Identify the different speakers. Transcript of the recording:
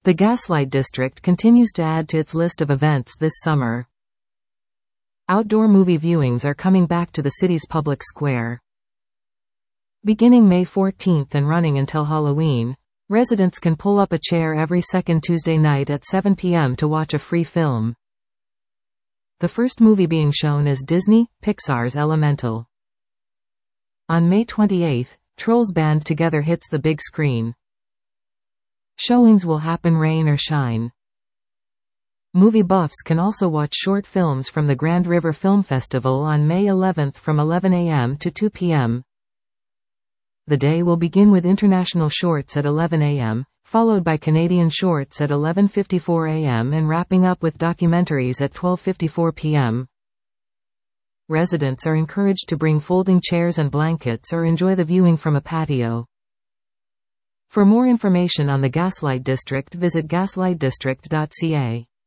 Speaker 1: The Gaslight District continues to add to its list of events this summer. Outdoor movie viewings are coming back to the city's public square. Beginning May 14th and running until Halloween, residents can pull up a chair every second Tuesday night at 7 p.m. to watch a free film. The first movie being shown is Disney Pixar's Elemental. On May 28th, Trolls Band Together hits the big screen. Showings will happen rain or shine. Movie buffs can also watch short films from the Grand River Film Festival on May 11th from 11 a.m. to 2 p.m. The day will begin with international shorts at 11 a.m., followed by Canadian shorts at 11:54 a.m. and wrapping up with documentaries at 12:54 p.m. Residents are encouraged to bring folding chairs and blankets or enjoy the viewing from a patio. For more information on the Gaslight District, visit gaslightdistrict.ca.